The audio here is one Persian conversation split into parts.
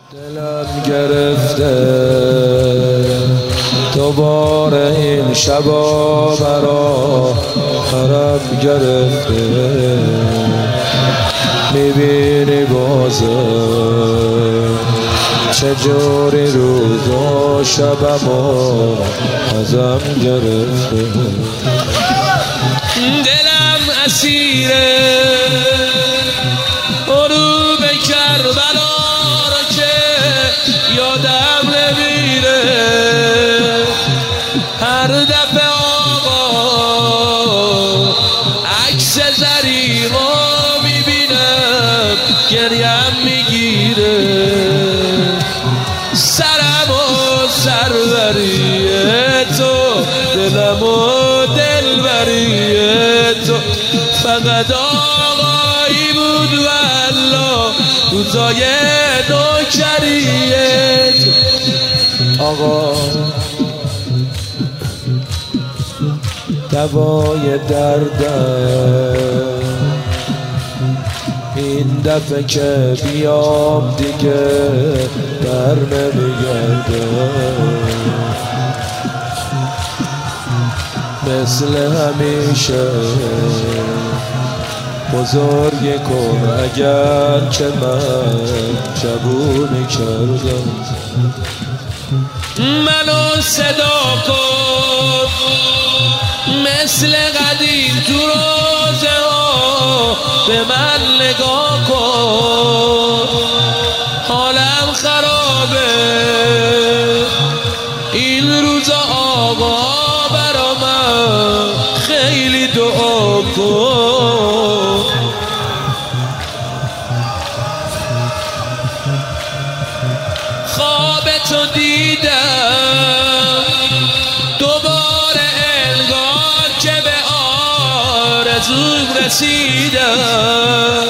دلم گرفته دوباره این شبا برا حرم گرفته، میبینی بازه چجوری روز و شبمو ازم گرفته. دلم اسیره غروب کربلا رو که یادم نمیره، هر دفعه آقا عکس زریقو میبینم گریم میگیره، سرم و سروریه تو، دلم و دلبریه تو، فقط آقایی بود والله روزای نوکریه تو. آقا دوای دردم این دفعه که بیام دیگه بر نمیگرده، مثل همیشه بزرگ کن اگر که من جوونی کردم. منو صدا کن مثل قدیم تو روزه ها، به من نگاه کن حالم خرابه این روزا آقا، برا من خیلی دعا کن. خوابتو دیدم دوباره انگار که به آرزوم رسیدم،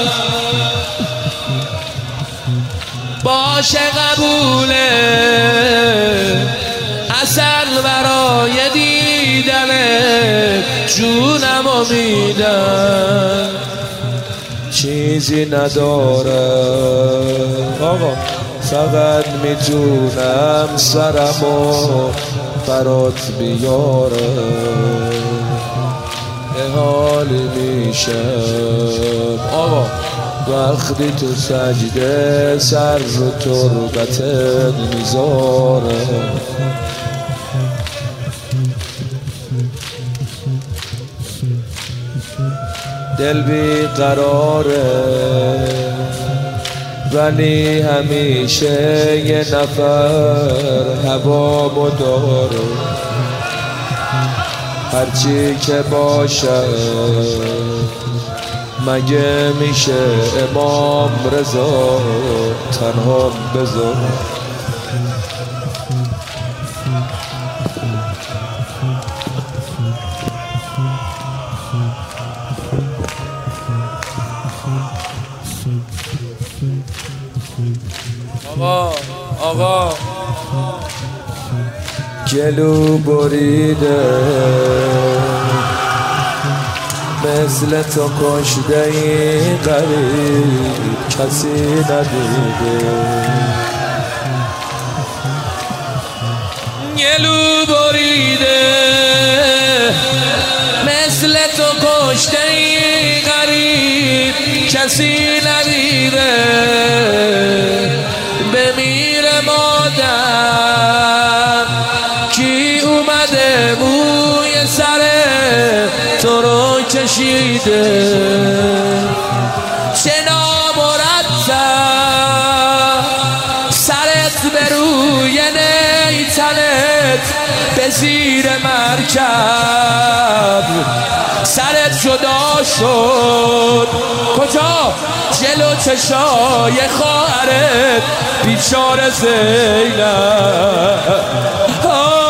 باشه قبوله اصل برای دیدن جونم و میدم، چیزی ندارم آقا، فقط میتونم سرمو برات بیارم، یه حالی میشم آقا وقتی تو سجده سر رو تربتت میذارم. دل بی قراره ولی همیشه یه نفر هوامو داره، هرچی که باشه مگه میشه امام رضا تنها بذار. آقا گلو بریده مثل تو کشته این غریب کسی ندیده، گلو بریده مثل تو کشته این غریب کسی ندیده، بمیره مادر کی اومده موی سر تو رو کشیده، چه نامرتب سرت به روی نیتنت به زیر مرکب سرت جدا شد کجا؟ جلو چشای خواهرت بیچاره زینب.